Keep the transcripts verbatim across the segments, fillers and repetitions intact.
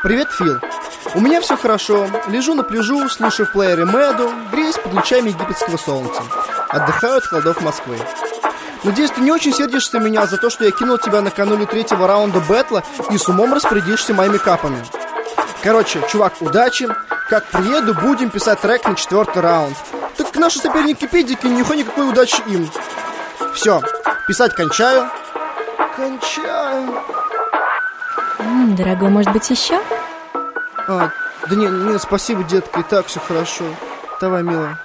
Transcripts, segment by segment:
Привет, Фил. У меня все хорошо. Лежу на пляжу, слушаю в плеере Мэду, греюсь под лучами египетского солнца. Отдыхаю от холодов Москвы. Надеюсь, ты не очень сердишься меня за то, что я кинул тебя накануне третьего раунда бэтла и с умом распорядишься моими капами. Короче, чувак, удачи. Как приеду, будем писать трек на четвертый раунд. Так как наши соперники педики, нихуя никакой удачи им. Все, писать кончаю. Кончаю. М, Дорогой, может быть, еще? А, да нет, нет, спасибо, детка, и так все хорошо. Давай, милая.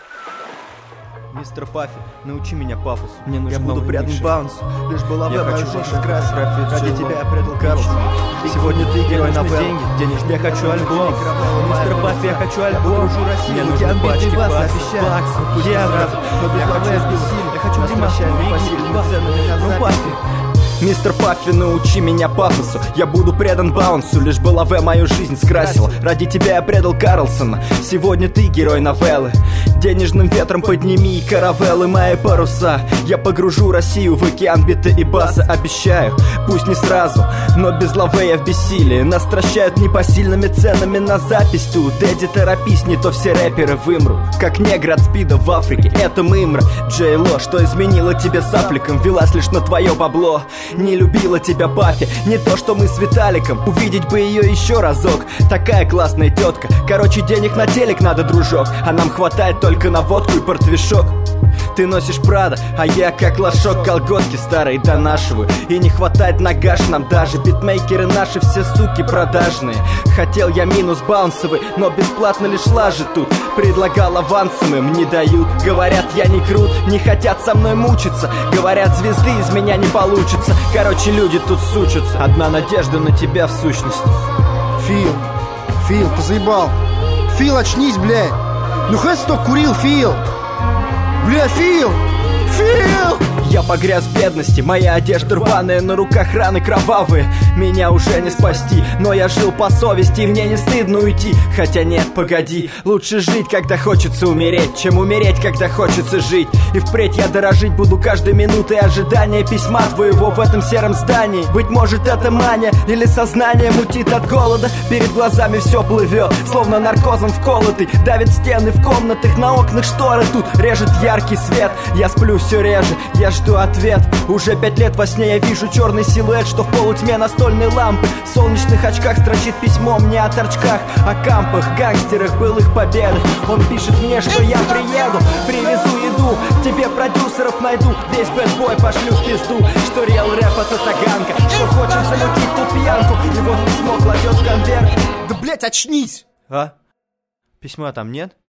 Мистер Паффи, научи меня пафосу. Мне нужен Я буду новый предан микшер. баунсу. Лишь была Я в мою хочу жизнь ваши скрасить. фотографии, Ради Джей тебя Ло. я предал Карлсон. Сегодня ты герой нужны новелл. деньги, денежные. Я хочу альбом. Мистер Паффи, я хочу альбом. Мне нужны пачки баксов, баксов, евро. Я хочу Я хочу демонстрировать. Ну, Паффи. Мистер Паффи, научи меня пафосу. Я буду предан баунсу. Лишь бы лаве мою жизнь скрасила. Ради тебя я предал Карлсона. Сегодня ты герой новеллы. Денежным ветром подними каравеллы мои паруса. Я погружу Россию в океан бита и баса. Обещаю, пусть не сразу, но без лаве я в бессилии. Нас стращают непосильными ценами на запись тут. Эдди, торопись, не то все рэперы вымрут. Как негр от спида в Африке, это мымра. Джей Ло, что изменило тебе с Афликом? Велась лишь на твое бабло. Не любила тебя Паффи, не то что мы с Виталиком. Увидеть бы ее еще разок. Такая классная тетка. Короче, денег на телек надо, дружок. А нам хватает только на водку и портвишок. Ты носишь Прада, а я как лошок колготки старые донашиваю. И не хватает на гаш нам даже. Битмейкеры наши все суки продажные. Хотел я минус баунсовый, но бесплатно лишь лажи тут. Предлагал авансом, им не дают. Говорят, я не крут, не хотят со мной мучиться. Говорят, звезды из меня не получится. Короче, люди тут сучатся. Одна надежда на тебя в сущности. Фил, Фил, ты заебал. Фил, очнись, блядь. Ну хоть стоп курил, Фил. Бля, Фил! Фил! Я погряз в бедности, моя одежда рваная, на руках раны кровавые. Меня уже не спасти, но я жил по совести, и мне не стыдно уйти. Хотя нет, погоди, лучше жить, когда хочется умереть, чем умереть, когда хочется жить. И впредь я дорожить буду каждой минутой ожидания письма твоего в этом сером здании. Быть может, это мания или сознание мутит от голода. Перед глазами все плывет, словно наркозом вколотый. Давит стены в комнатах, на окнах шторы тут режет яркий свет. Я сплю все реже, я жду ответ. Уже пять лет во сне я вижу черный силуэт, что в полутьме настольной лампы. В солнечных очках строчит письмо мне о торчках, о кампах, гангстерах, былых победах. Он пишет мне, что я приеду, привезу еду, тебе продюсеров найду, весь бэтбой пошлю в пизду. Что реал рэп это таганка, что хочем замутить тут пьянку. И вот письмо кладет в конверт. Да, блять, очнись! А? Письма там нет?